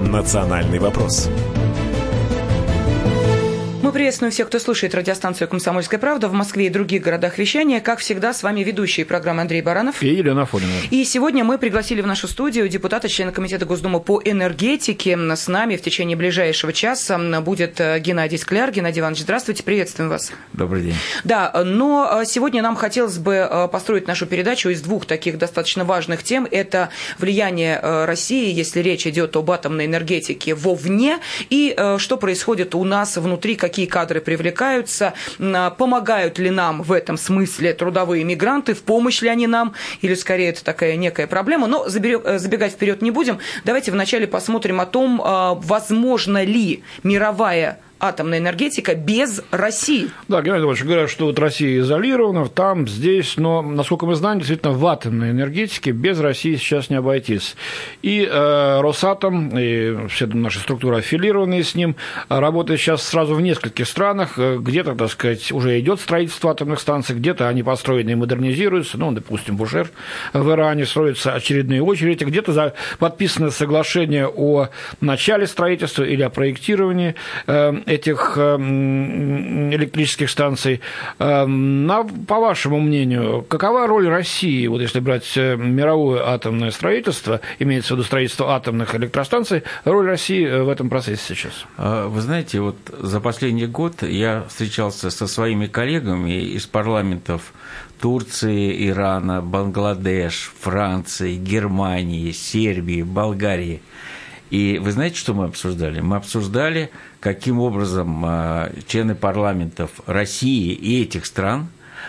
«Национальный вопрос». Мы приветствуем всех, кто слушает радиостанцию «Комсомольская правда» в Москве и других городах вещания. Как всегда, с вами ведущие программы Андрей Баранов и Елена Афонина. И сегодня мы пригласили в нашу студию депутата, члена Комитета Госдумы по энергетике. С нами в течение ближайшего часа будет Геннадий Скляр. Геннадий Иванович, здравствуйте, приветствуем вас. Добрый день. Да, но сегодня нам хотелось бы построить нашу передачу из двух таких достаточно важных тем. Это влияние России, если речь идет об атомной энергетике, вовне, и что происходит у нас внутри, какие кадры привлекаются, помогают ли нам в этом смысле трудовые мигранты, в помощь ли они нам, или скорее это такая некая проблема. Но забегать вперед не будем. Давайте вначале посмотрим о том, возможно ли мировая атомная энергетика без России. Да, Геннадий Иванович, говорят, что вот Россия изолирована, там, здесь, но, насколько мы знаем, действительно, в атомной энергетике без России сейчас не обойтись. И Росатом, и все наши структуры, аффилированные с ним, работают сейчас сразу в нескольких странах, где-то, так сказать, уже идет строительство атомных станций, где-то они построены и модернизируются, ну, допустим, Бушер в Иране, строятся очередные очереди, где-то подписано соглашение о начале строительства или о проектировании этих электрических станций. По вашему мнению, какова роль России, вот если брать мировое атомное строительство, имеется в виду строительство атомных электростанций, роль России в этом процессе сейчас? Вы знаете, вот за последний год я встречался со своими коллегами из парламентов Турции, Ирана, Бангладеш, Франции, Германии, Сербии, Болгарии. И вы знаете, что мы обсуждали? Мы обсуждали, каким образом члены парламентов России и этих стран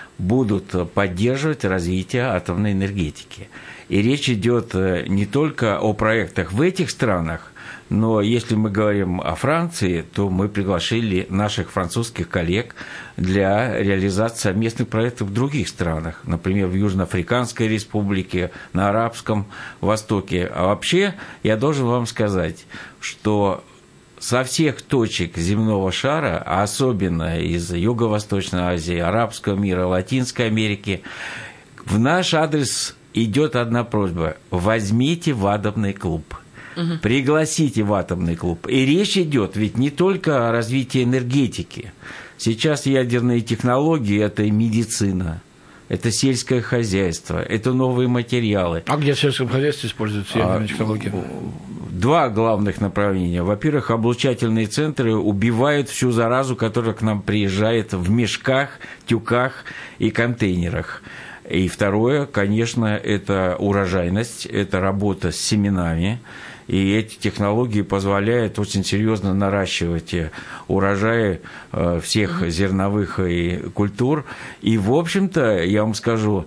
будут поддерживать развитие атомной энергетики. И речь идет не только о проектах в этих странах, но если мы говорим о Франции, то мы пригласили наших французских коллег для реализации совместных проектов в других странах, например, в Южноафриканской республике, на Арабском Востоке. А вообще, я должен вам сказать, что со всех точек земного шара, а особенно из Юго-Восточной Азии, Арабского мира, Латинской Америки, в наш адрес идет одна просьба: возьмите в атомный клуб. Пригласите в атомный клуб. И речь идет ведь не только о развитии энергетики. Сейчас ядерные технологии – это медицина, это сельское хозяйство, это новые материалы. А где в сельском хозяйстве используются ядерные технологии? Два главных направления. Во-первых, облучательные центры убивают всю заразу, которая к нам приезжает в мешках, тюках и контейнерах. И второе, конечно, это урожайность, это работа с семенами. И эти технологии позволяют очень серьезно наращивать урожаи всех зерновых культур. И, в общем-то, я вам скажу...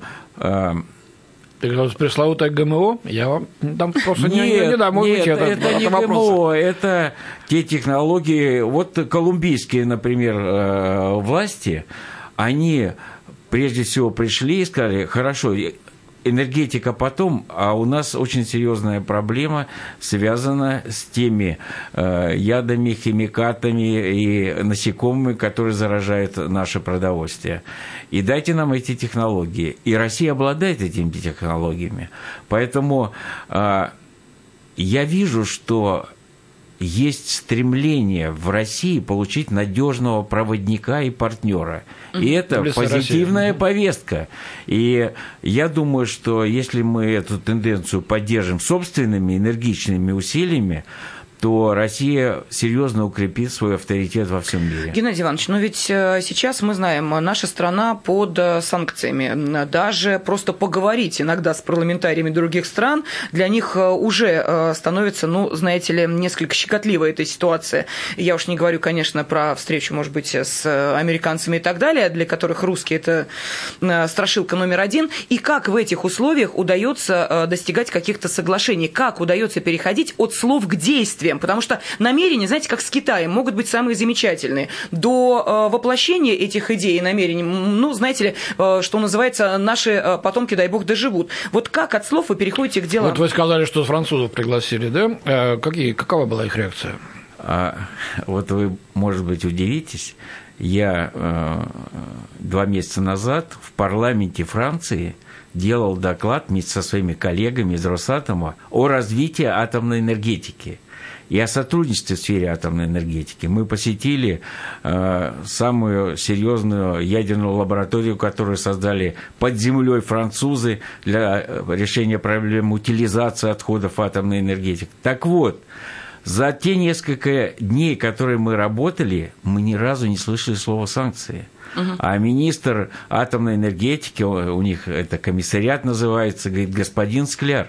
Пресловутое ГМО? Я вам там просто не дам. Нет, это не ГМО, это те технологии... Вот колумбийские, например, власти, они прежде всего пришли и сказали: хорошо, энергетика потом, а у нас очень серьезная проблема связана с теми ядами, химикатами и насекомыми, которые заражают наше продовольствие. И дайте нам эти технологии. И Россия обладает этими технологиями. Поэтому я вижу, что есть стремление в России получить надежного проводника и партнера. И это позитивная повестка. И я думаю, что если мы эту тенденцию поддержим собственными энергичными усилиями, то Россия серьезно укрепит свой авторитет во всем мире. Геннадий Иванович, но ведь сейчас мы знаем, наша страна под санкциями. Даже просто поговорить иногда с парламентариями других стран для них уже становится, ну, знаете ли, несколько щекотливая эта ситуация. Я уж не говорю, конечно, про встречу, может быть, с американцами и так далее, для которых русские – это страшилка номер один. И как в этих условиях удается достигать каких-то соглашений? Как удается переходить от слов к действиям? Потому что намерения, знаете, как с Китаем, могут быть самые замечательные. До воплощения этих идей и намерений, ну, знаете ли, что называется, наши потомки, дай бог, доживут. Вот как от слов вы переходите к делам? Вот вы сказали, что французов пригласили, да? Какова была их реакция? Вот вы, может быть, удивитесь, я 2 месяца назад в парламенте Франции делал доклад вместе со своими коллегами из Росатома о развитии атомной энергетики и о сотрудничестве в сфере атомной энергетики. Мы посетили самую серьезную ядерную лабораторию, которую создали под землей французы для решения проблем утилизации отходов атомной энергетики. Так вот, за те несколько дней, которые мы работали, мы ни разу не слышали слова «санкции». А министр атомной энергетики, у них это комиссариат называется, говорит: господин Скляр,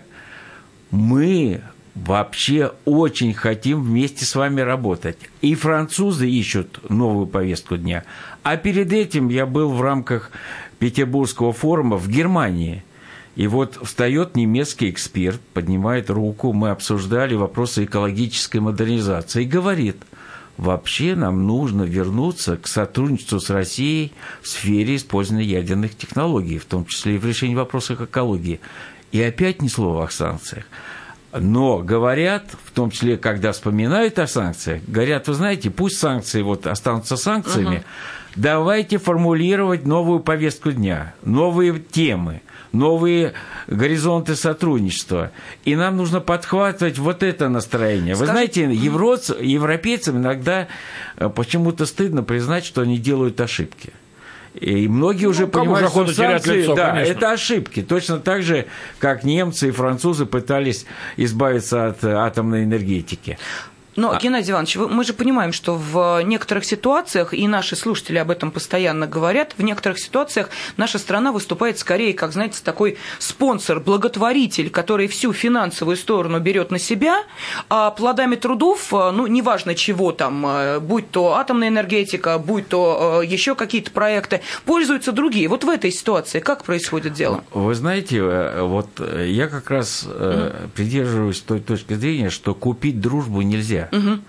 мы вообще очень хотим вместе с вами работать. И французы ищут новую повестку дня. А перед этим я был в рамках Петербургского форума в Германии. И вот встает немецкий эксперт, поднимает руку, мы обсуждали вопросы экологической модернизации, и говорит: вообще нам нужно вернуться к сотрудничеству с Россией в сфере использования ядерных технологий, в том числе и в решении вопросов экологии. И опять ни слова о санкциях. Но говорят, в том числе, когда вспоминают о санкциях, говорят: вы знаете, пусть санкции вот останутся санкциями, давайте формулировать новую повестку дня, новые темы, новые горизонты сотрудничества. И нам нужно подхватывать вот это настроение. Вы знаете, европейцам иногда почему-то стыдно признать, что они делают ошибки. И многие уже понимают, что санкции, лицо, да, это ошибки. Точно так же, как немцы и французы пытались избавиться от атомной энергетики. Но, Геннадий Иванович, мы же понимаем, что в некоторых ситуациях, и наши слушатели об этом постоянно говорят, в некоторых ситуациях наша страна выступает скорее, как, знаете, такой спонсор, благотворитель, который всю финансовую сторону берет на себя, а плодами трудов, ну, неважно чего там, будь то атомная энергетика, будь то еще какие-то проекты, пользуются другие. Вот в этой ситуации как происходит дело? Вы знаете, вот я как раз придерживаюсь той точки зрения, что купить дружбу нельзя.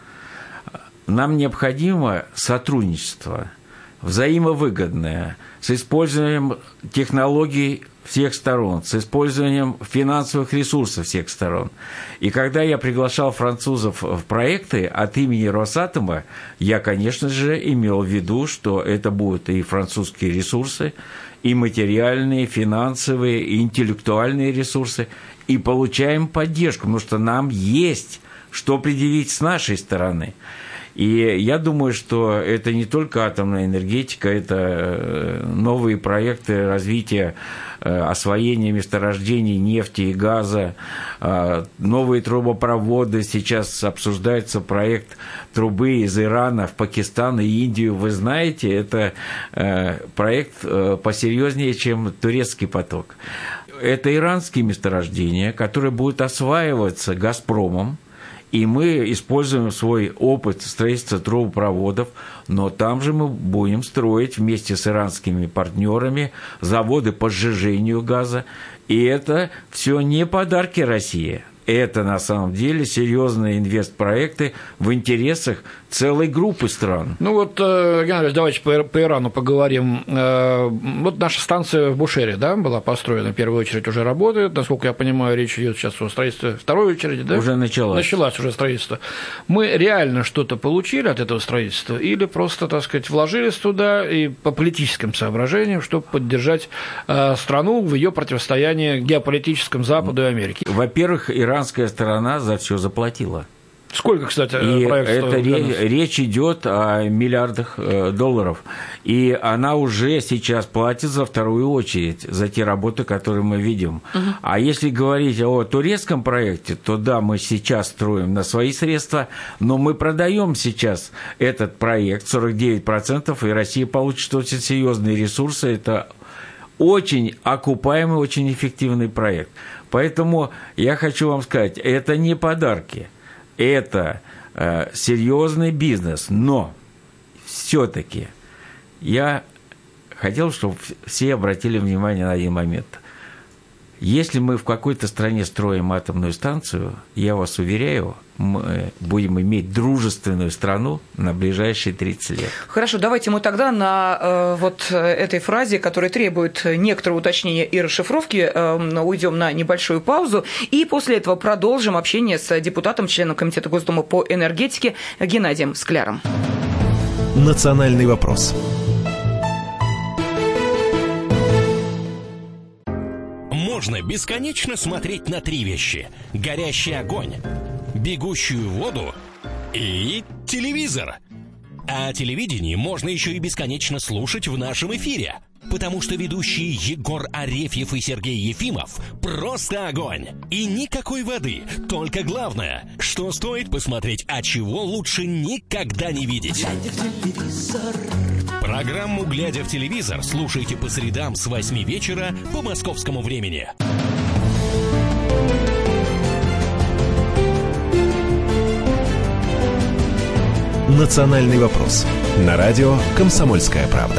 Нам необходимо сотрудничество, взаимовыгодное, с использованием технологий всех сторон, с использованием финансовых ресурсов всех сторон. И когда я приглашал французов в проекты от имени Росатома, я, конечно же, имел в виду, что это будут и французские ресурсы, и материальные, и финансовые, и интеллектуальные ресурсы, и получаем поддержку, потому что нам есть что предъявить с нашей стороны. И я думаю, что это не только атомная энергетика, это новые проекты развития освоения месторождений нефти и газа, новые трубопроводы. Сейчас обсуждается проект трубы из Ирана в Пакистан и Индию. Вы знаете, это проект посерьезнее, чем турецкий поток. Это иранские месторождения, которые будут осваиваться «Газпромом», и мы используем свой опыт строительства трубопроводов, но там же мы будем строить вместе с иранскими партнерами заводы по сжижению газа. И это все не подарки России. Это на самом деле серьезные инвестпроекты в интересах целой группы стран. Ну вот, Геннадий, давайте по Ирану поговорим. Вот наша станция в Бушере, да, была построена, в первую очередь уже работает. Насколько я понимаю, речь идет сейчас о строительстве второй очереди, да? Уже началась. Началось уже строительство. Мы реально что-то получили от этого строительства или просто, так сказать, вложились туда и по политическим соображениям, чтобы поддержать страну в ее противостоянии геополитическому Западу и Америке? Во-первых, иранская сторона за все заплатила. Сколько, кстати, проектов? Речь идет о миллиардах долларов. И она уже сейчас платит за вторую очередь за те работы, которые мы видим. А если говорить о турецком проекте, то да, мы сейчас строим на свои средства, но мы продаем сейчас этот проект 49%, и Россия получит очень серьезные ресурсы. Это очень окупаемый, очень эффективный проект. Поэтому я хочу вам сказать, это не подарки. Это серьезный бизнес, но все-таки я хотел, чтобы все обратили внимание на один момент. Если мы в какой-то стране строим атомную станцию, я вас уверяю, мы будем иметь дружественную страну на ближайшие 30 лет. Хорошо, давайте мы тогда на вот этой фразе, которая требует некоторого уточнения и расшифровки, уйдем на небольшую паузу, и после этого продолжим общение с депутатом, членом Комитета Госдумы по энергетике Геннадием Скляром. Национальный вопрос. можно бесконечно смотреть на три вещи: горящий огонь, бегущую воду и телевизор. А телевидение можно еще и бесконечно слушать в нашем эфире, потому что ведущие Егор Арефьев и Сергей Ефимов просто огонь. И никакой воды, только главное, что стоит посмотреть, а чего лучше никогда не видеть. Глядя в телевизор. Программу «Глядя в телевизор» слушайте по средам с 8 вечера по московскому времени. «Национальный вопрос» на радио «Комсомольская правда».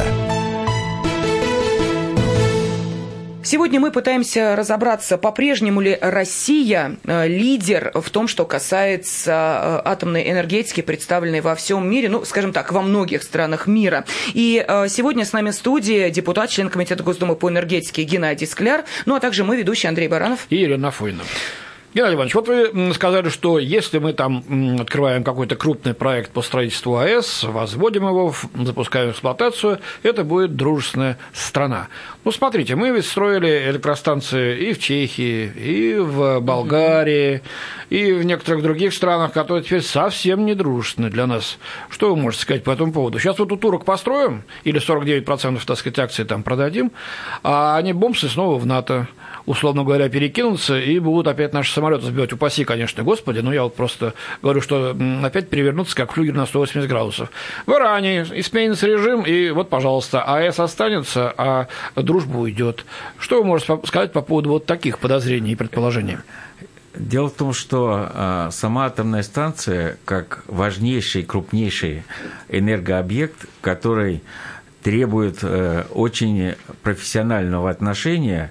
Сегодня мы пытаемся разобраться, по-прежнему ли Россия лидер в том, что касается атомной энергетики, представленной во всем мире, ну, скажем так, во многих странах мира. И сегодня с нами в студии депутат, член Комитета Госдумы по энергетике Геннадий Скляр, ну, а также мы, ведущий Андрей Баранов. И Ирина Афонина. Геннадий Иванович, вот вы сказали, что если мы там открываем какой-то крупный проект по строительству АЭС, возводим его, запускаем в эксплуатацию, это будет дружественная страна. Ну, смотрите, мы ведь строили электростанции и в Чехии, и в Болгарии, и в некоторых других странах, которые теперь совсем не дружественны для нас. Что вы можете сказать по этому поводу? Сейчас вот у турок построим, или 49%, так сказать, акций там продадим, а они бомсы снова в НАТО, условно говоря, перекинутся и будут опять наши самолеты сбивать. Упаси, конечно, Господи, но я вот просто говорю, что опять перевернуться, как флюгер на 180 градусов. В Иране изменится режим, и вот, пожалуйста, АЭС останется, а дружба уйдет. Что вы можете сказать по поводу вот таких подозрений и предположений? Дело в том, что сама атомная станция, как важнейший, крупнейший энергообъект, который требует очень профессионального отношения,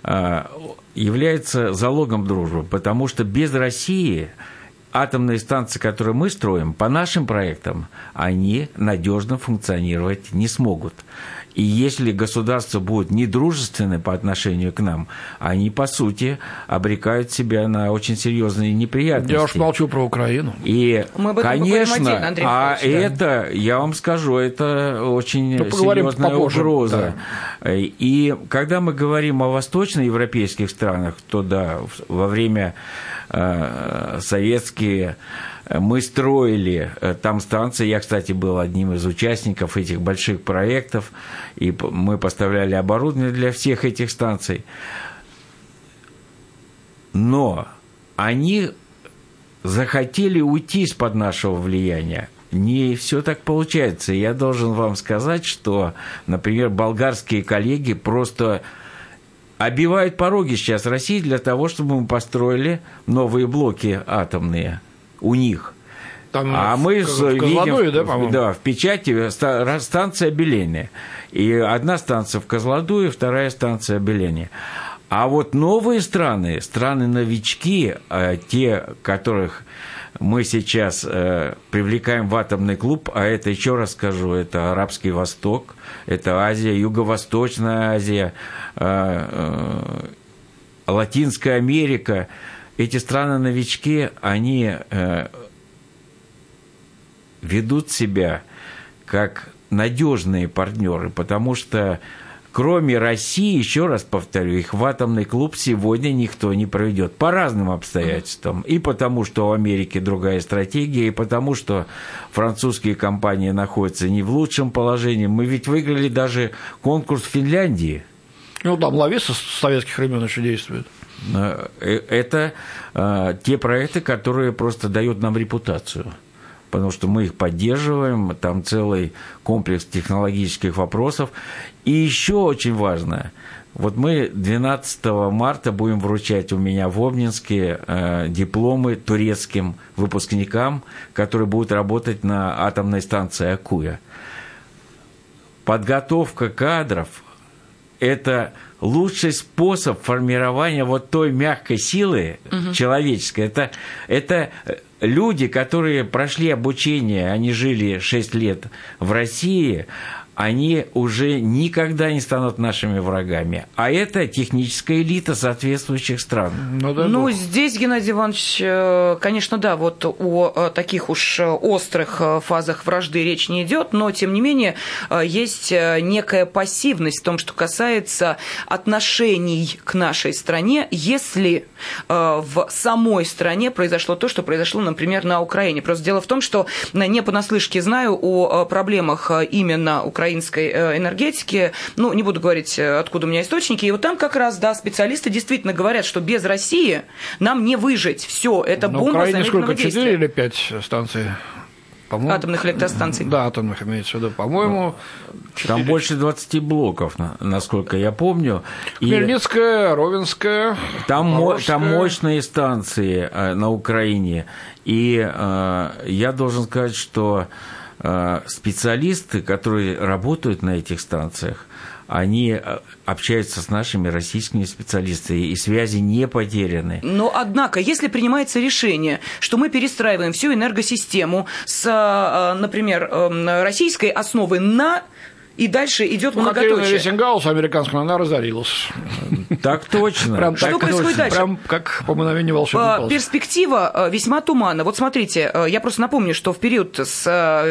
является залогом дружбы, потому что без России атомные станции, которые мы строим, по нашим проектам, они надежно функционировать не смогут. И если государство будет недружественны по отношению к нам, они, по сути, обрекают себя на очень серьезные неприятности. Я уж молчу про Украину. И, мы об этом конечно, отдельно, Андрей Михайлович, это, я вам скажу, это очень серьезная угроза. Да. И когда мы говорим о восточноевропейских странах, то да, во время советские мы строили там станции. Я, кстати, был одним из участников этих больших проектов, и мы поставляли оборудование для всех этих станций. Но они захотели уйти из-под нашего влияния. Не все так получается. Я должен вам сказать, что, например, болгарские коллеги просто обивают пороги сейчас России для того, чтобы мы построили новые блоки атомные у них. Там а мы видим, да, по-моему? Да, в печати станция Беления. И одна станция в Козлодуе, вторая станция Беления. А вот новые страны, страны-новички, те, которых мы сейчас привлекаем в атомный клуб, а это, еще раз скажу, это Арабский Восток, это Азия, Юго-Восточная Азия, Латинская Америка. Эти страны-новички, они ведут себя как надежные партнеры, потому что кроме России, еще раз повторю, их в атомный клуб сегодня никто не проведет по разным обстоятельствам. И потому, что в Америке другая стратегия, и потому, что французские компании находятся не в лучшем положении. Мы ведь выиграли даже конкурс в Финляндии. Ну, там Лависа с советских времен еще действует. Это те проекты, которые просто дают нам репутацию. Потому что мы их поддерживаем, там целый комплекс технологических вопросов. И еще очень важно, вот мы 12 марта будем вручать у меня в Обнинске дипломы турецким выпускникам, которые будут работать на атомной станции Акуя. Подготовка кадров – это лучший способ формирования вот той мягкой силы человеческой. Это люди, которые прошли обучение, они жили 6 лет в России, они уже никогда не станут нашими врагами. А это техническая элита соответствующих стран. Ну, здесь, Геннадий Иванович, конечно, да, вот о таких уж острых фазах вражды речь не идет, но, тем не менее, есть некая пассивность в том, что касается отношений к нашей стране, если в самой стране произошло то, что произошло, например, на Украине. Просто дело в том, что не понаслышке знаю о проблемах именно украинской энергетики, ну, не буду говорить, откуда у меня источники, и вот там как раз, да, специалисты действительно говорят, что без России нам не выжить. Все, это бомба замедленного действия. 4 или 5 станций? По-моему, атомных электростанций. Да, атомных имеется в виду. По-моему... Там больше 20 блоков, насколько я помню. Хмельницкая, Ровенская, там мощные станции на Украине. И я должен сказать, что специалисты, которые работают на этих станциях, они общаются с нашими российскими специалистами, и связи не потеряны. Но, однако, если принимается решение, что мы перестраиваем всю энергосистему с, например, российской основы на... И дальше идет многоточие. Хотели на Вестингаус американского, она разорилась. Так точно. Что происходит дальше? Прям как по мгновению волшебной палочки. Перспектива весьма туманна. Вот смотрите, я просто напомню, что в период с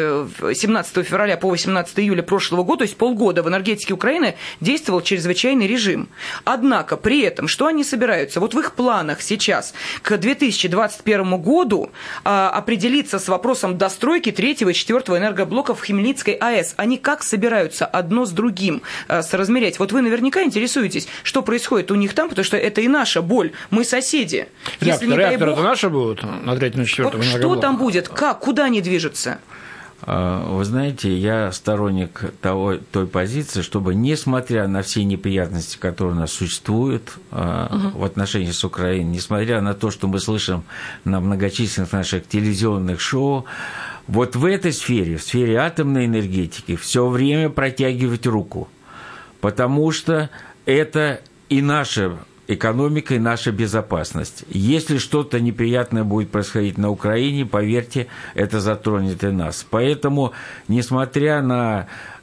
17 февраля по 18 июля прошлого года, то есть полгода, в энергетике Украины действовал чрезвычайный режим. Однако, при этом, что они собираются? Вот в их планах сейчас к 2021 году определиться с вопросом достройки 3-го и 4-го энергоблоков в Хмельницкой АЭС. Они как собираются одно с другим соразмерять? Вот вы наверняка интересуетесь, что происходит у них там, потому что это и наша боль. Мы соседи. Реакторы-то наши будут на 3-м и 4-м вот что там будет? Как? Куда они движутся? Вы знаете, я сторонник той позиции, чтобы, несмотря на все неприятности, которые у нас существуют в отношении с Украиной, несмотря на то, что мы слышим на многочисленных наших телевизионных шоу, вот в этой сфере, в сфере атомной энергетики, все время протягивать руку, потому что это и наша экономика, и наша безопасность. Если что-то неприятное будет происходить на Украине, поверьте, это затронет и нас. Поэтому, несмотря на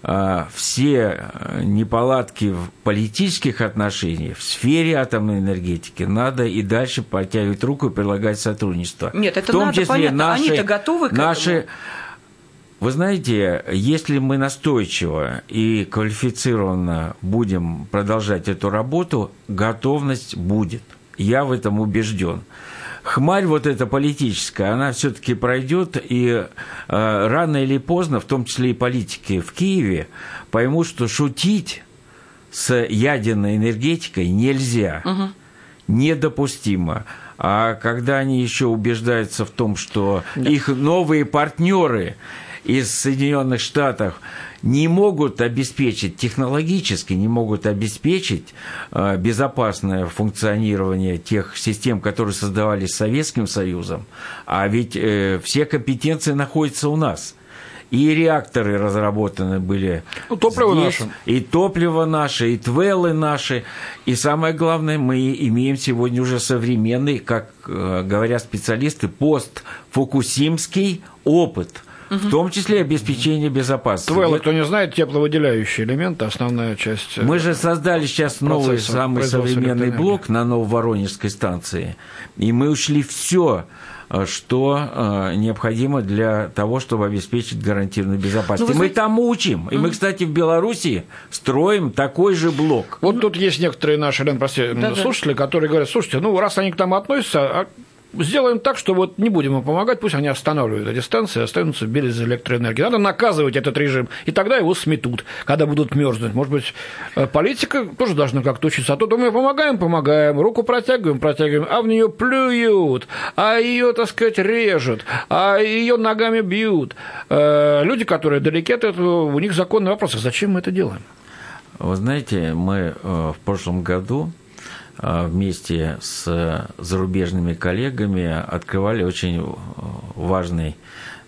все неполадки в политических отношениях, в сфере атомной энергетики надо и дальше протягивать руку и прилагать сотрудничество. Нет, это надо, понятно. Они-то готовы к этому? Вы знаете, если мы настойчиво и квалифицированно будем продолжать эту работу, готовность будет. Я в этом убежден. Хмарь вот эта политическая, она все-таки пройдет, и рано или поздно, в том числе и политики в Киеве, поймут, что шутить с ядерной энергетикой нельзя, недопустимо. А когда они еще убеждаются в том, что их новые партнеры из Соединенных Штатов не могут обеспечить, технологически не могут обеспечить безопасное функционирование тех систем, которые создавались Советским Союзом, а ведь все компетенции находятся у нас. И реакторы разработаны были топливо здесь, наше. И топливо наше, и твеллы наши. И самое главное, мы имеем сегодня уже современный, как говорят специалисты, постфукусимский опыт. В том числе обеспечение безопасности. Твеллы, кто не знает, тепловыделяющие элементы, основная часть. Мы же создали сейчас новый, самый современный блок на Нововоронежской станции, и мы ушли все, что необходимо для того, чтобы обеспечить гарантированную безопасность. И мы тому учим. И мы, кстати, в Беларуси строим такой же блок. Вот тут есть некоторые наши, слушатели, которые говорят, слушайте, ну, раз они к нам относятся, сделаем так, что вот не будем им помогать, пусть они останавливают эти станции и останутся без электроэнергии. Надо наказывать этот режим, и тогда его сметут, когда будут мерзнуть. Может быть, политика тоже должна как-то учиться. А то мы помогаем, руку протягиваем, а в нее плюют, а ее, так сказать, режут, а ее ногами бьют. Люди, которые далеки от этого, у них законный вопрос: а зачем мы это делаем? Вы знаете, мы в прошлом году вместе с зарубежными коллегами открывали очень важный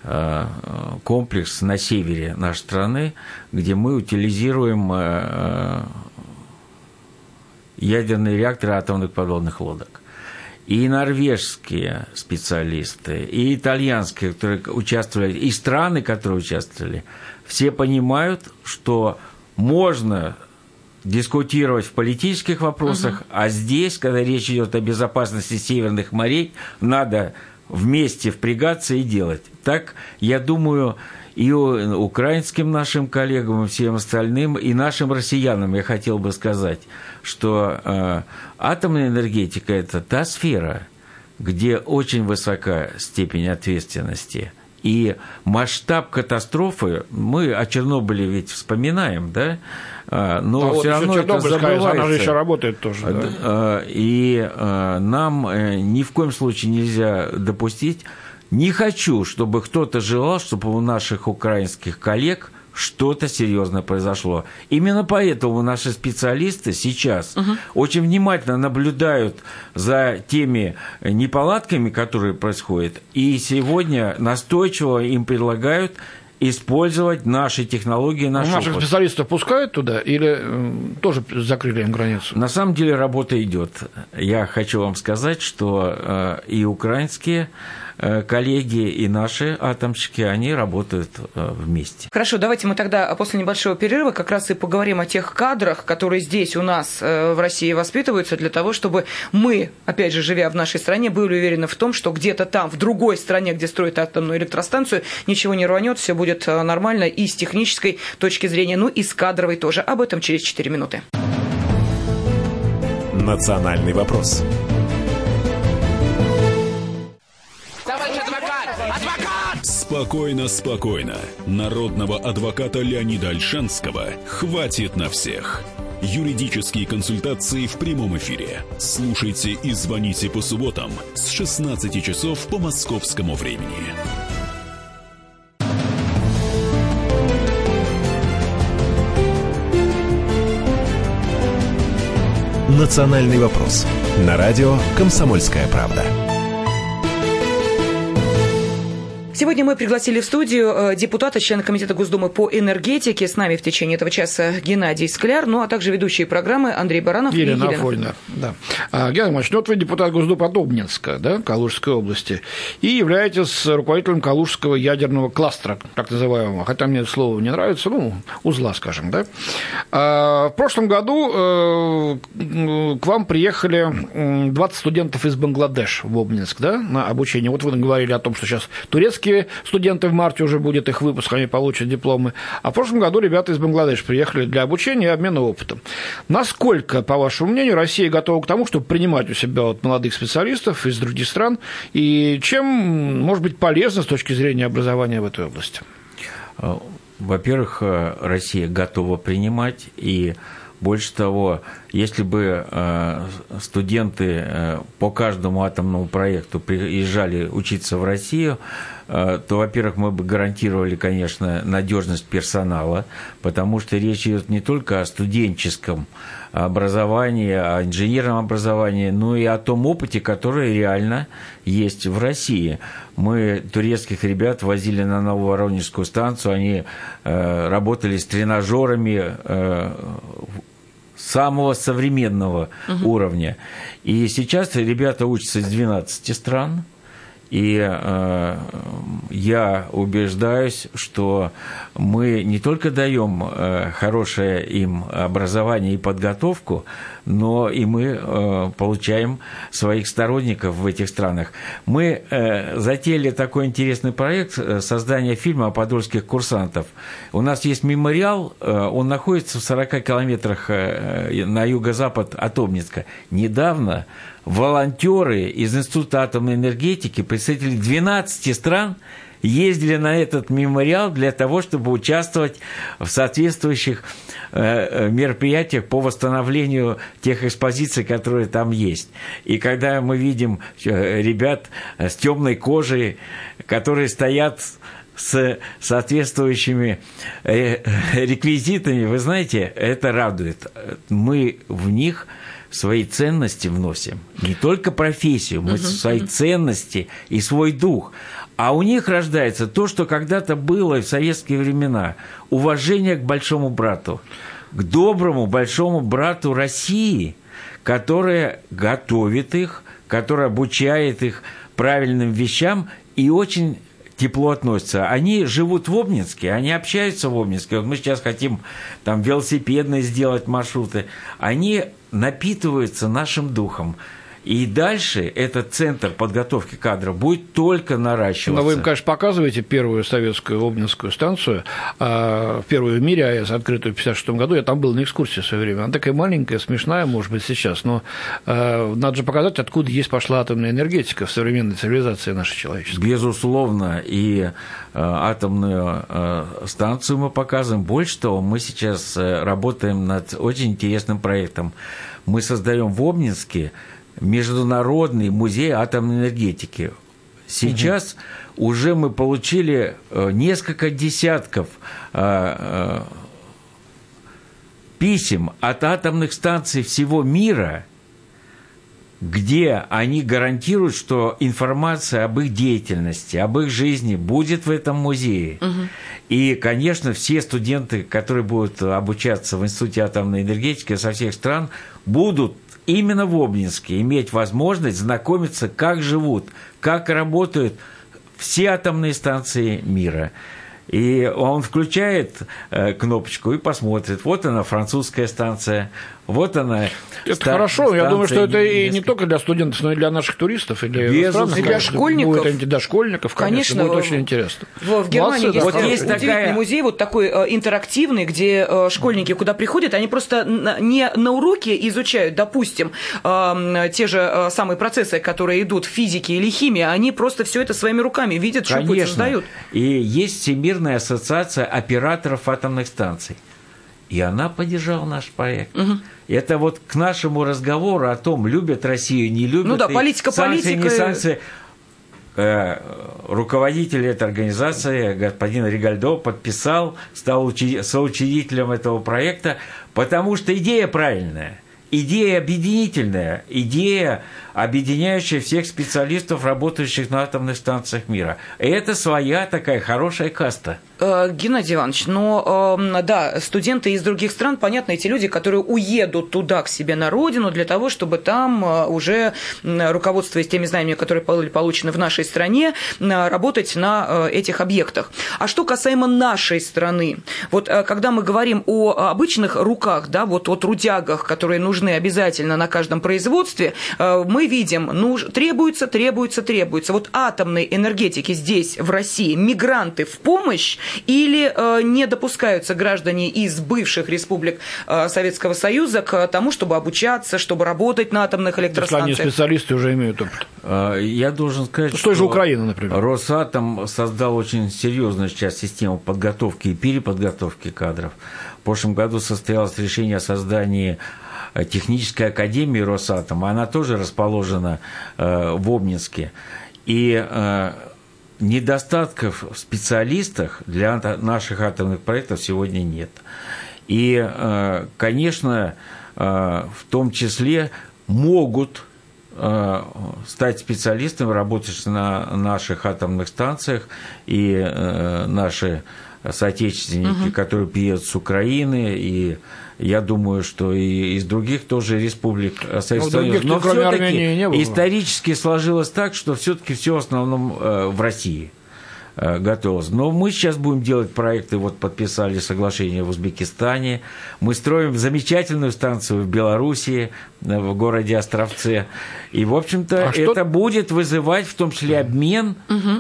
комплекс на севере нашей страны, где мы утилизируем ядерные реакторы атомных подводных лодок. и норвежские специалисты, и итальянские, которые участвовали, и страны, которые участвовали, все понимают, что можно дискутировать в политических вопросах, а здесь, когда речь идет о безопасности северных морей, надо вместе впрягаться и делать. Так, я думаю, и украинским нашим коллегам, и всем остальным, и нашим россиянам я хотел бы сказать, что атомная энергетика – это та сфера, где очень высока степень ответственности. И масштаб катастрофы, мы о Чернобыле ведь вспоминаем, да? Но все равно это забывается. Она же еще работает тоже. Да? И нам ни в коем случае нельзя допустить. Не хочу, чтобы кто-то желал, чтобы у наших украинских коллег что-то серьезное произошло. Именно поэтому наши специалисты сейчас очень внимательно наблюдают за теми неполадками, которые происходят, и сегодня настойчиво им предлагают использовать наши технологии, наш опыт. Наших специалистов пускают туда или тоже закрыли им границу? На самом деле работа идет. Я хочу вам сказать, что и украинские коллеги, и наши атомщики, они работают вместе. Хорошо, давайте мы тогда после небольшого перерыва как раз и поговорим о тех кадрах, которые здесь у нас в России воспитываются, для того, чтобы мы, опять же, живя в нашей стране, были уверены в том, что где-то там, в другой стране, где строят атомную электростанцию, ничего не рванет, все будет нормально и с технической точки зрения, ну и с кадровой тоже. Об этом через 4 минуты. «Национальный вопрос». Спокойно, спокойно. Народного адвоката Леонида Ольшанского хватит на всех. Юридические консультации в прямом эфире. Слушайте и звоните по субботам с 16 часов по московскому времени. «Национальный вопрос» на радио «Комсомольская правда». Сегодня мы пригласили в студию депутата, члена Комитета Госдумы по энергетике. С нами в течение этого часа Геннадий Скляр, ну а также ведущие программы Андрей Баранов и Елена Афонина. Да. Геннадий Иванович, вы депутат Госдумы от Обнинска, да, Калужской области, и являетесь руководителем Калужского ядерного кластера, так называемого, хотя мне это слово не нравится, узла, скажем, да. В прошлом году к вам приехали 20 студентов из Бангладеш в Обнинск, да, на обучение. Вот вы говорили о том, что сейчас турецкие студенты в марте уже будет их выпуск, они получат дипломы. А в прошлом году ребята из Бангладеш приехали для обучения и обмена опытом. Насколько, по вашему мнению, Россия готова к тому, чтобы принимать у себя молодых специалистов из других стран, и чем может быть полезно с точки зрения образования в этой области? Во-первых, Россия готова принимать, и больше того, если бы студенты по каждому атомному проекту приезжали учиться в Россию, то, во-первых, мы бы гарантировали, конечно, надежность персонала, потому что речь идет не только о студенческом образовании, о инженерном образовании, но и о том опыте, который реально есть в России. Мы турецких ребят возили на Нововоронежскую станцию, они работали с тренажерами самого современного уровня. И сейчас ребята учатся из 12 стран. И я убеждаюсь, что мы не только даем хорошее им образование и подготовку, но и мы получаем своих сторонников в этих странах. Мы затеяли такой интересный проект создания фильма о подольских курсантов. У нас есть мемориал, он находится в 40 километрах на юго-запад от Обнинска. Недавно волонтеры из Института атомной энергетики, представители 12 стран, ездили на этот мемориал для того, чтобы участвовать в соответствующих мероприятиях по восстановлению тех экспозиций, которые там есть. И когда мы видим ребят с темной кожей, которые стоят с соответствующими реквизитами, вы знаете, это радует. Мы в них свои ценности вносим, не только профессию, мы свои ценности и свой дух. А у них рождается то, что когда-то было в советские времена. Уважение к большому брату, к доброму большому брату России, которая готовит их который обучает их правильным вещам и очень тепло относятся. Они живут в Обнинске, они общаются в Обнинске. Вот мы сейчас хотим там велосипедные сделать маршруты. Они напитываются нашим духом. И дальше этот центр подготовки кадров будет только наращиваться. Но вы им, конечно, показываете первую советскую обнинскую станцию, первую в мире АЭС, открытую в 1956 году. Я там был на экскурсии в свое время. Она такая маленькая, смешная, может быть, сейчас, но надо же показать, откуда есть пошла атомная энергетика в современной цивилизации нашей человеческой. Безусловно, и атомную станцию мы показываем. Больше того, мы сейчас работаем над очень интересным проектом. Мы создаем в Обнинске Международный музей атомной энергетики. Сейчас уже мы получили несколько десятков писем от атомных станций всего мира, где они гарантируют, что информация об их деятельности, об их жизни будет в этом музее. И, конечно, все студенты, которые будут обучаться в Институте атомной энергетики со всех стран, будут именно в Обнинске иметь возможность знакомиться, как живут, как работают все атомные станции мира. И он включает кнопочку и посмотрит. Вот она, французская станция, вот она. Это хорошо, я думаю, что это и не только для студентов, но и для наших туристов, и для иностранных, и для школьников. Для школьников, конечно, будет очень интересно. В Германии есть удивительный такая... музей, вот такой интерактивный, где школьники, куда приходят, они просто не на уроке изучают, допустим, те же самые процессы, которые идут в физике или химии, они просто все это своими руками видят, щупают, создают. И есть Всемирная ассоциация операторов атомных станций. И она поддержала наш проект. Это вот к нашему разговору о том, любят Россию, не любят. Ну да, политика, санкции, не санкции. Руководитель этой организации, господин Ригальдо, подписал, стал соучредителем этого проекта, потому что идея правильная. Идея объединительная, идея, объединяющая всех специалистов, работающих на атомных станциях мира. И это своя такая хорошая каста. Геннадий Иванович, но да, студенты из других стран, понятно, эти люди, которые уедут туда, к себе на родину, для того, чтобы там уже, руководствуясь теми знаниями, которые были получены в нашей стране, работать на этих объектах. А что касаемо нашей страны, вот когда мы говорим о обычных руках, да, вот о трудягах, которые нужны обязательно на каждом производстве, мы видим, требуется. Вот атомной энергетики здесь, в России, мигранты в помощь, или не допускаются граждане из бывших республик Советского Союза к тому, чтобы обучаться, чтобы работать на атомных электростанциях? Если они специалисты уже имеют опыт. Я должен сказать, что той же Украины, например. Росатом создал очень серьезную сейчас систему подготовки и переподготовки кадров. В прошлом году состоялось решение о создании технической академии Росатома. Она тоже расположена в Обнинске. И недостатков в специалистах для наших атомных проектов сегодня нет. И, конечно, в том числе могут стать специалистами, работающими на наших атомных станциях, и наши соотечественники, которые приедут с Украины, и я думаю, что и из других тоже республик Советского Союза. Но все-таки исторически сложилось так, что все-таки все в основном в России готовилось. Но мы сейчас будем делать проекты, вот подписали соглашение в Узбекистане, мы строим замечательную станцию в Белоруссии, в городе Островце, и, в общем-то, это будет вызывать в том числе обмен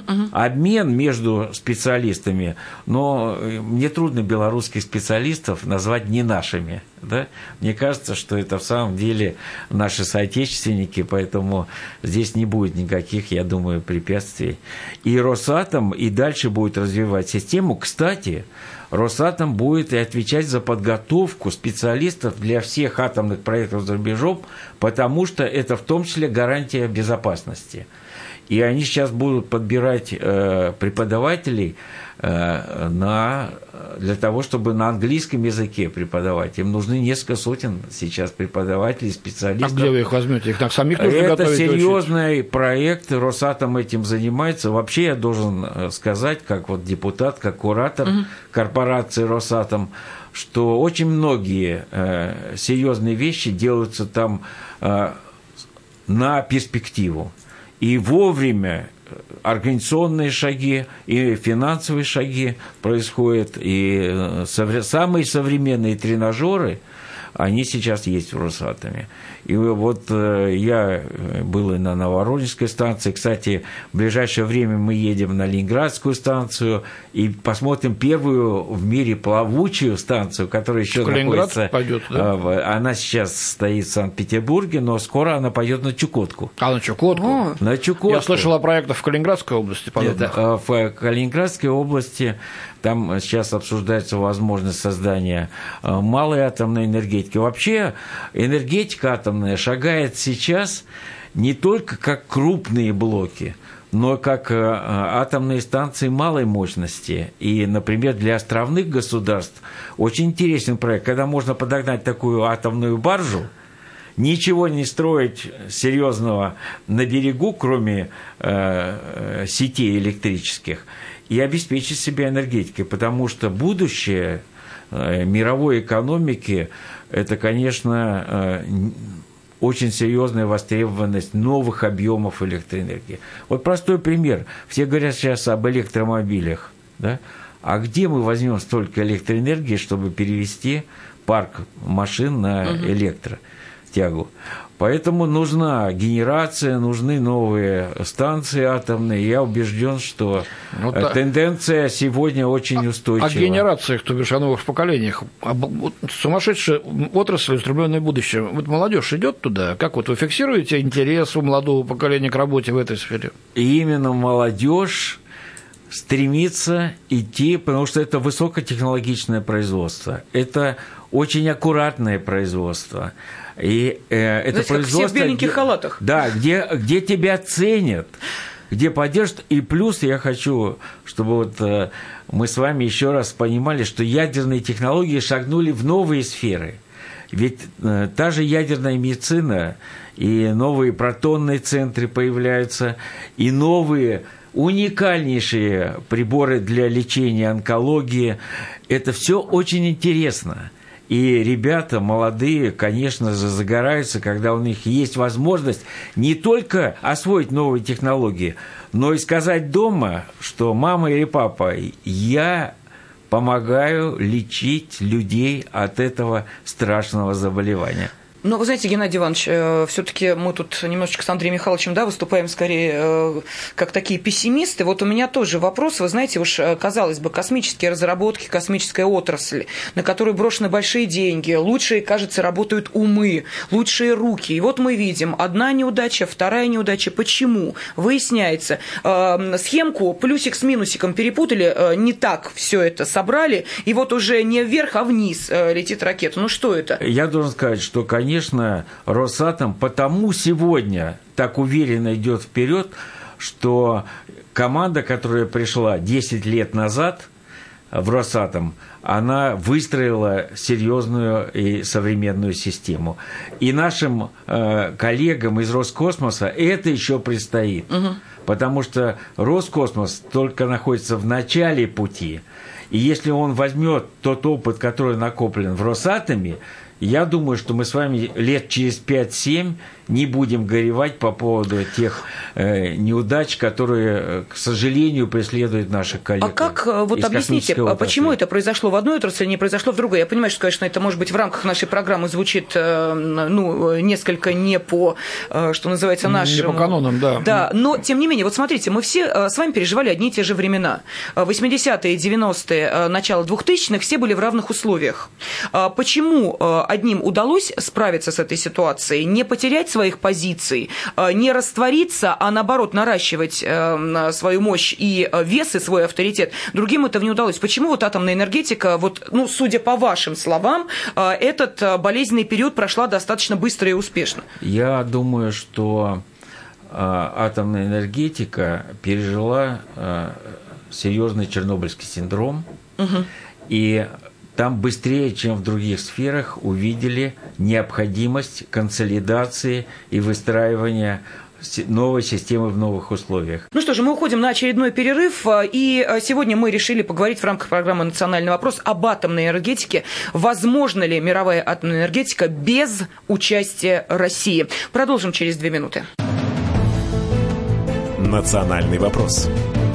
между специалистами, но мне трудно белорусских специалистов назвать не нашими, да? Мне кажется, что это в самом деле наши соотечественники, поэтому здесь не будет никаких, я думаю, препятствий. И Росатом и дальше будет развивать систему. Кстати, Росатом будет и отвечать за подготовку специалистов для всех атомных проектов за рубежом, потому что это в том числе гарантия безопасности. И они сейчас будут подбирать преподавателей для того, чтобы на английском языке преподавать. Им нужны несколько сотен сейчас преподавателей, специалистов. А где вы их возьмете? Их самих нужно готовить? Это серьезный проект, Росатом этим занимается. Вообще я должен сказать, как вот депутат, как куратор корпорации Росатом, что очень многие серьезные вещи делаются там на перспективу. И вовремя организационные шаги и финансовые шаги происходят, и самые современные тренажеры, они сейчас есть в Росатоме. И вот я был и на Новоронежской станции. Кстати, в ближайшее время мы едем на Ленинградскую станцию и посмотрим первую в мире плавучую станцию, которая еще находится. Пойдет, да? Она сейчас стоит в Санкт-Петербурге, но скоро она пойдет на Чукотку. А на Чукотку? На Чукотку. Я слышал о проектах в Калининградской области. В Калининградской области там сейчас обсуждается возможность создания малой атомной энергетики. Вообще энергетика атомная шагает сейчас не только как крупные блоки, но как атомные станции малой мощности. И, например, для островных государств очень интересный проект, когда можно подогнать такую атомную баржу, ничего не строить серьезного на берегу, кроме сетей электрических, и обеспечить себя энергетикой, потому что будущее мировой экономики – это, конечно, очень серьезная востребованность новых объемов электроэнергии. Вот простой пример. Все говорят сейчас об электромобилях. Да? А где мы возьмем столько электроэнергии, чтобы перевести парк машин на электротягу? Поэтому нужна генерация, нужны новые станции атомные. Я убежден, что тенденция сегодня очень устойчива. О генерациях, то бишь о новых поколениях. Сумасшедшая отрасль, устремленное будущее. Вот молодежь идет туда. Как вот вы фиксируете интерес у молодого поколения к работе в этой сфере? И именно молодежь стремится идти, потому что это высокотехнологичное производство. Это очень аккуратное производство. И это знаете, производство, как все в беленьких халатах. Да, где тебя ценят, где поддержат. И плюс я хочу, чтобы вот мы с вами еще раз понимали, что ядерные технологии шагнули в новые сферы. Ведь та же ядерная медицина, и новые протонные центры появляются, и новые уникальнейшие приборы для лечения онкологии. Это все очень интересно. И ребята молодые, конечно же, загораются, когда у них есть возможность не только освоить новые технологии, но и сказать дома, что мама или папа, я помогаю лечить людей от этого страшного заболевания. Но вы знаете, Геннадий Иванович, все-таки мы тут немножечко с Андреем Михайловичем выступаем скорее как такие пессимисты. Вот у меня тоже вопрос. Вы знаете, уж казалось бы, космические разработки, космическая отрасль, на которую брошены большие деньги, лучшие, кажется, работают умы, лучшие руки. И вот мы видим, одна неудача, вторая неудача. Почему? Выясняется, схемку плюсик с минусиком перепутали, не так все это собрали, и вот уже не вверх, а вниз летит ракета. Ну что это? Я должен сказать, что, конечно, Росатом потому сегодня так уверенно идет вперед, что команда, которая пришла 10 лет назад в Росатом, она выстроила серьезную и современную систему. И нашим коллегам из Роскосмоса это еще предстоит, потому что Роскосмос только находится в начале пути. И если он возьмет тот опыт, который накоплен в Росатоме, я думаю, что мы с вами лет через 5-7 не будем горевать по поводу тех неудач, которые, к сожалению, преследуют наших коллег. А как, вот объясните, почему это произошло в одной отрасли, не произошло в другой? Я понимаю, что, конечно, это, может быть, в рамках нашей программы звучит, несколько не по, что называется, нашим... Не по канонам, да. Да, но, тем не менее, вот смотрите, мы все с вами переживали одни и те же времена. 80-е, 90-е, начало 2000-х, все были в равных условиях. Почему одним удалось справиться с этой ситуацией, не потерять своих позиций, не раствориться, а наоборот наращивать свою мощь и вес, и свой авторитет. Другим это не удалось. Почему вот атомная энергетика, вот, судя по вашим словам, этот болезненный период прошла достаточно быстро и успешно? Я думаю, что атомная энергетика пережила серьезный чернобыльский синдром, и там быстрее, чем в других сферах, увидели необходимость консолидации и выстраивания новой системы в новых условиях. Ну что же, мы уходим на очередной перерыв, и сегодня мы решили поговорить в рамках программы «Национальный вопрос» об атомной энергетике. Возможно ли мировая атомная энергетика без участия России? Продолжим через 2 минуты. «Национальный вопрос».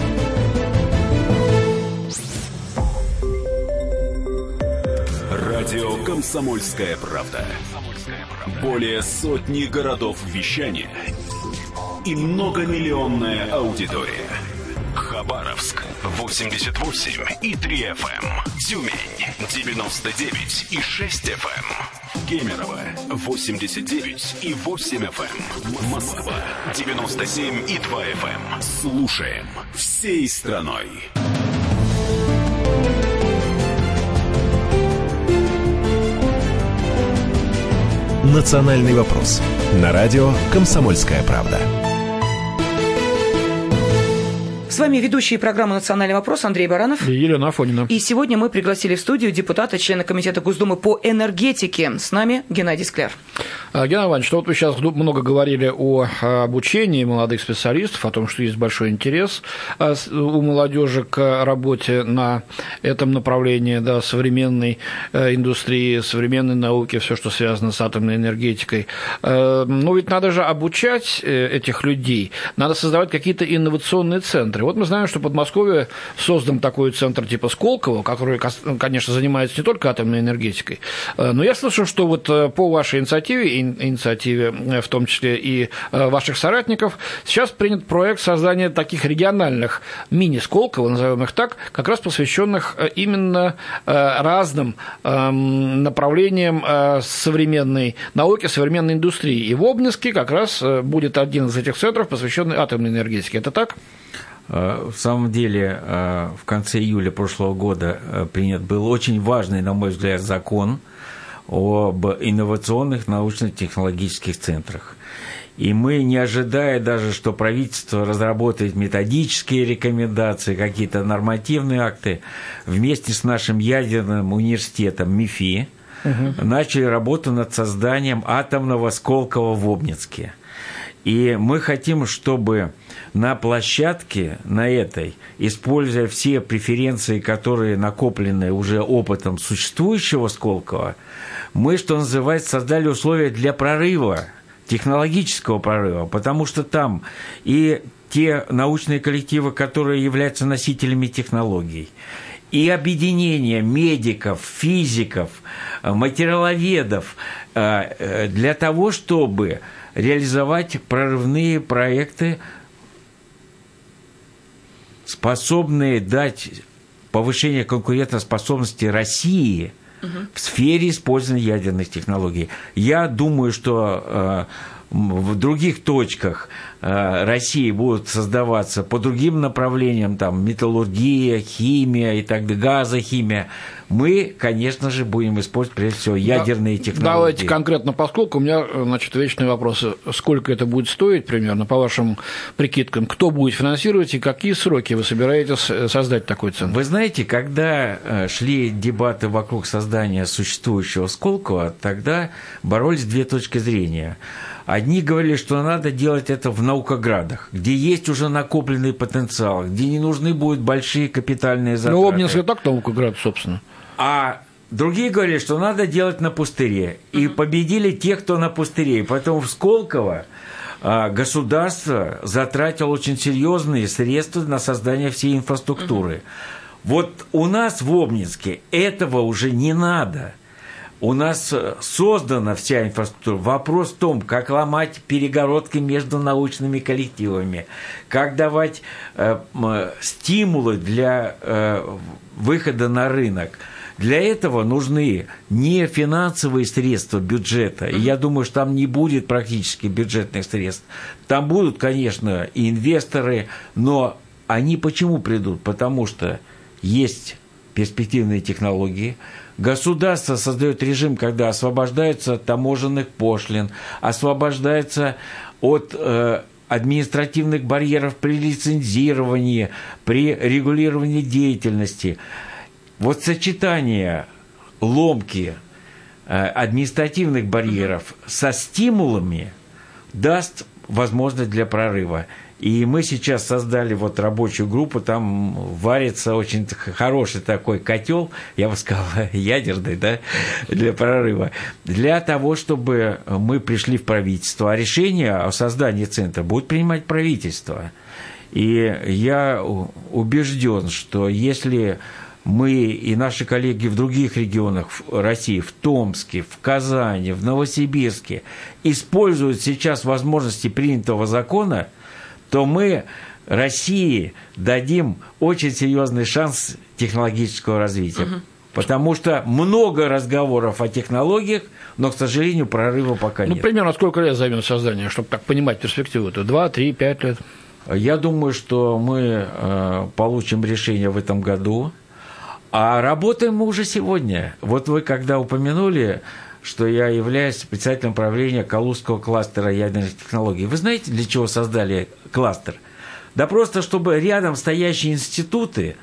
Радио «Комсомольская правда». Более сотни городов вещания и многомиллионная аудитория. Хабаровск 88,3 FM, Тюмень 99,6 FM, Кемерово 89,8 FM, Москва 97,2 FM. Слушаем всей страной. «Национальный вопрос» на радио «Комсомольская правда». С вами ведущие программы «Национальный вопрос» Андрей Баранов и Елена Афонина. И сегодня мы пригласили в студию депутата, члена Комитета Госдумы по энергетике. С нами Геннадий Скляр. Геннадий Иванович, вот вы сейчас много говорили о обучении молодых специалистов, о том, что есть большой интерес у молодежи к работе на этом направлении, да, современной индустрии, современной науки, все, что связано с атомной энергетикой. Но ведь надо же обучать этих людей, надо создавать какие-то инновационные центры. Вот мы знаем, что в Подмосковье создан такой центр типа Сколково, который, конечно, занимается не только атомной энергетикой, но я слышал, что вот по вашей инициативе, в том числе и ваших соратников, сейчас принят проект создания таких региональных мини-Сколково, назовем их так, как раз посвященных именно разным направлениям современной науки, современной индустрии. И в Обнинске как раз будет один из этих центров, посвященный атомной энергетике. Это так? В самом деле, в конце июля прошлого года принят был очень важный, на мой взгляд, закон об инновационных научно-технологических центрах. И мы, не ожидая даже, что правительство разработает методические рекомендации, какие-то нормативные акты, вместе с нашим ядерным университетом МИФИ начали работу над созданием атомного Сколково в Обнинске. И мы хотим, чтобы на площадке, на этой, используя все преференции, которые накоплены уже опытом существующего Сколково, мы, что называется, создали условия для прорыва, технологического прорыва, потому что там и те научные коллективы, которые являются носителями технологий, и объединение медиков, физиков, материаловедов для того, чтобы реализовать прорывные проекты, способные дать повышение конкурентоспособности России в сфере использования ядерных технологий. Я думаю, что в других точках России будут создаваться по другим направлениям, там, металлургия, химия и так далее, газохимия. Мы, конечно же, будем использовать, прежде всего, ядерные технологии. Давайте конкретно, поскольку у меня, значит, вечный вопрос. Сколько это будет стоить примерно, по вашим прикидкам? Кто будет финансировать и какие сроки вы собираетесь создать такой центр? Вы знаете, когда шли дебаты вокруг создания существующего Сколково, тогда боролись две точки зрения. Одни говорили, что надо делать это в наукоградах, где есть уже накопленный потенциал, где не нужны будут большие капитальные затраты. Ну, Обнинск и так наукоград, собственно. А другие говорили, что надо делать на пустыре. И победили те, кто на пустыре. И поэтому в Сколково государство затратило очень серьезные средства на создание всей инфраструктуры. Вот у нас в Обнинске этого уже не надо. У нас создана вся инфраструктура. Вопрос в том, как ломать перегородки между научными коллективами, как давать стимулы для выхода на рынок. Для этого нужны не финансовые средства бюджета, и я думаю, что там не будет практически бюджетных средств. Там будут, конечно, и инвесторы, но они почему придут? Потому что есть перспективные технологии. Государство создает режим, когда освобождается от таможенных пошлин, освобождается от административных барьеров при лицензировании, при регулировании деятельности. Вот сочетание ломки административных барьеров со стимулами даст возможность для прорыва. И мы сейчас создали вот рабочую группу, там варится очень хороший такой котел, я бы сказал, ядерный, да, для прорыва, для того, чтобы мы пришли в правительство. А решение о создании центра будет принимать правительство. И я убежден, что если мы и наши коллеги в других регионах России, в Томске, в Казани, в Новосибирске, используют сейчас возможности принятого закона, то мы России дадим очень серьезный шанс технологического развития. Потому что много разговоров о технологиях, но, к сожалению, прорыва пока нет. Ну, примерно сколько лет займет создание, чтобы так понимать перспективу-то? 2, 3, 5 лет? Я думаю, что мы получим решение в этом году, а работаем мы уже сегодня. Вот вы когда упомянули, что я являюсь председателем правления Калужского кластера ядерных технологий. Вы знаете, для чего создали кластер? Да просто, чтобы рядом стоящие институты,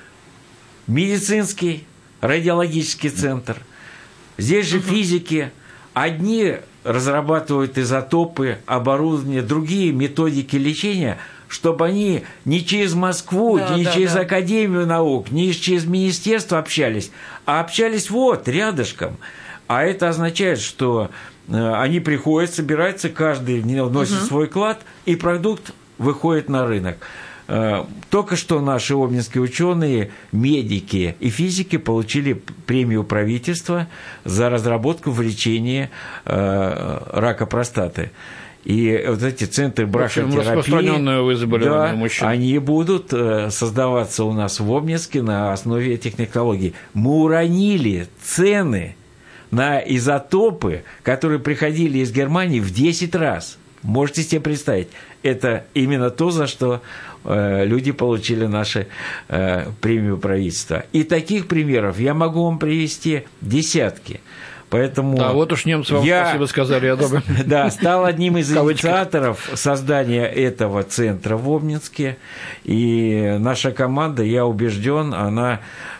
медицинский, радиологический центр, здесь же физики, одни разрабатывают изотопы, оборудование, другие методики лечения, чтобы они не через Москву, не через Академию наук, не через министерство общались, а общались вот, рядышком. А это означает, что они приходят, собираются, каждый вносит свой вклад, и продукт выходит на рынок. Только что наши обнинские ученые, медики и физики получили премию правительства за разработку в лечении рака простаты. И вот эти центры брахотерапии, они будут создаваться у нас в Обнинске на основе этих технологий. Мы уронили цены на изотопы, которые приходили из Германии, в 10 раз. Можете себе представить, это именно то, за что люди получили нашу премию правительства. И таких примеров я могу вам привести десятки. Поэтому да, вот уж немцы вам спасибо сказали, я думаю. Да, стал одним из инициаторов создания этого центра в Обнинске. И наша команда, я убежден, она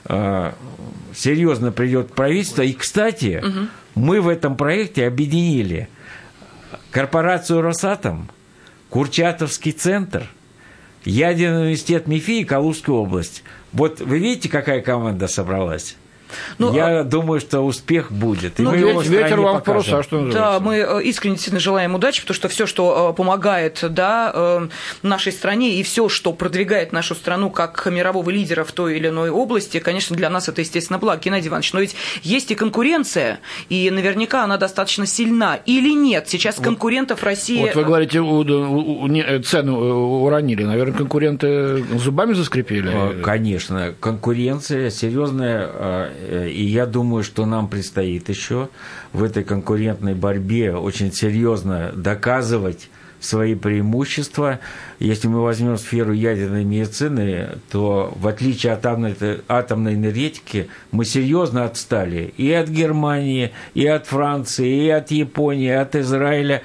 серьезно придет к правительству. И, кстати, мы в этом проекте объединили корпорацию «Росатом», Курчатовский центр, Ядерный университет МИФИ и Калужскую область. Вот вы видите, какая команда собралась? Ну, я думаю, что успех будет. И мы его ветер вам в паруса, что называется. Да, мы искренне действительно желаем удачи, потому что все, что помогает нашей стране, и все, что продвигает нашу страну как мирового лидера в той или иной области, конечно, для нас это, естественно, благо. Геннадий Иванович, но ведь есть и конкуренция, и наверняка она достаточно сильна. Или нет? Сейчас конкурентов России... Вот вы говорите, цены уронили. Наверное, конкуренты зубами заскрипели? Конечно. Конкуренция серьезная. И я думаю, что нам предстоит еще в этой конкурентной борьбе очень серьезно доказывать свои преимущества. Если мы возьмем сферу ядерной медицины, то в отличие от атомной энергетики мы серьезно отстали и от Германии, и от Франции, и от Японии, и от Израиля.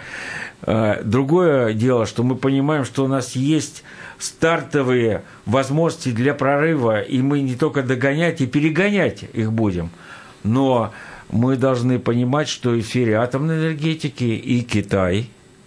Другое дело, что мы понимаем, что у нас есть стартовые возможности для прорыва, и мы не только догонять и перегонять их будем, но мы должны понимать, что и в сфере атомной энергетики и Китай,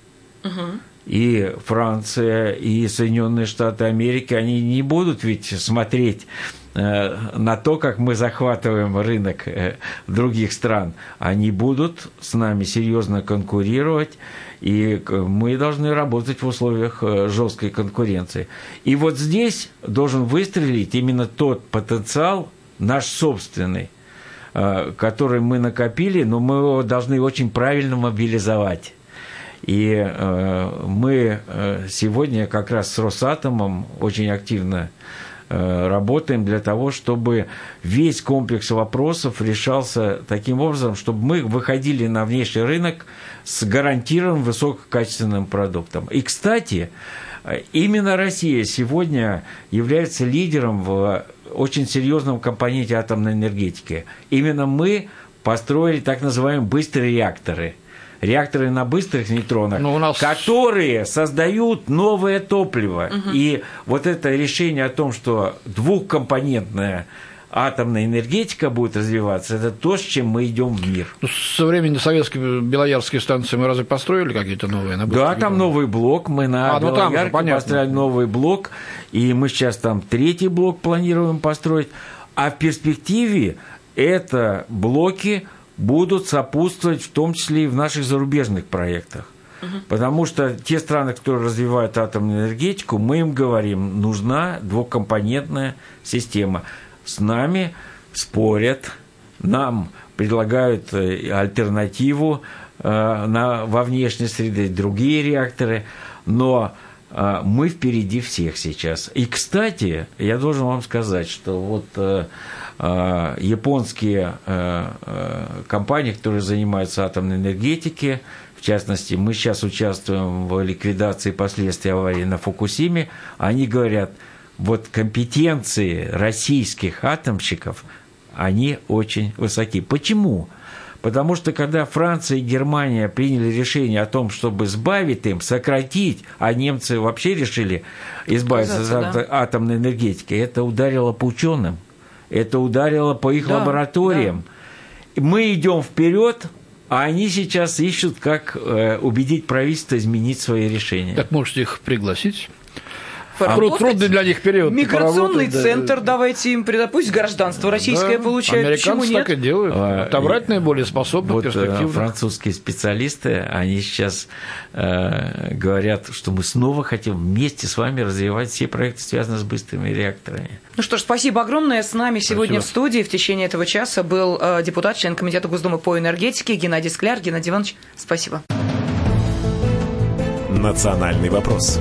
и Франция, и Соединенные Штаты Америки, они не будут ведь смотреть на то, как мы захватываем рынок других стран. Они будут с нами серьезно конкурировать, и мы должны работать в условиях жесткой конкуренции. И вот здесь должен выстрелить именно тот потенциал, наш собственный, который мы накопили, но мы его должны очень правильно мобилизовать. И мы сегодня как раз с Росатомом очень активно работаем для того, чтобы весь комплекс вопросов решался таким образом, чтобы мы выходили на внешний рынок с гарантированным высококачественным продуктом. И, кстати, именно Россия сегодня является лидером в очень серьезном компоненте атомной энергетики. Именно мы построили так называемые быстрые реакторы. Реакторы на быстрых нейтронах, которые создают новое топливо. И вот это решение о том, что двухкомпонентная атомная энергетика будет развиваться, это то, с чем мы идем в мир. Ну, со времени советской Белоярской станции мы разве построили какие-то новые? Да, там новый блок, мы на Белоярке построили новый блок, и мы сейчас там 3-й блок планируем построить, а в перспективе это блоки будут сопутствовать в том числе и в наших зарубежных проектах. Потому что те страны, которые развивают атомную энергетику, мы им говорим, нужна двухкомпонентная система. С нами спорят, нам предлагают альтернативу во внешней среде, другие реакторы, но мы впереди всех сейчас. И, кстати, я должен вам сказать, что вот японские компании, которые занимаются атомной энергетикой, в частности, мы сейчас участвуем в ликвидации последствий аварии на Фукусиме, они говорят, вот компетенции российских атомщиков, они очень высоки. Почему? Потому что когда Франция и Германия приняли решение о том, чтобы сбавить им, сократить, а немцы вообще решили избавиться от атомной энергетики, это ударило по ученым, это ударило по их лабораториям. Да. Мы идем вперед, а они сейчас ищут, как убедить правительство изменить свои решения. Так можете их пригласить? Трудный для них период. Миграционный центр, давайте им пусть гражданство российское получают. Американцы так и делают. Отобрать наиболее способных, перспективных. Французские специалисты, они сейчас говорят, что мы снова хотим вместе с вами развивать все проекты, связанные с быстрыми реакторами. Ну что ж, спасибо огромное. С нами сегодня в студии в течение этого часа был депутат, член Комитета Госдумы по энергетике Геннадий Скляр. Геннадий Иванович, спасибо. «Национальный вопрос».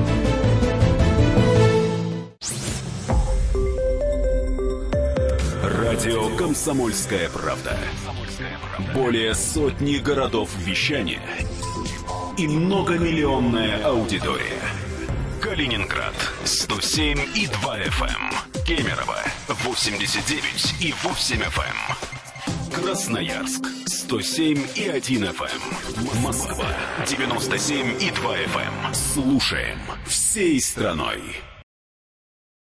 Радио «Комсомольская правда». Более сотни городов вещания и многомиллионная аудитория. Калининград 107,2 FM. Кемерово 89,8 FM. Красноярск 107,1 FM. Москва 97,2 FM. Слушаем всей страной.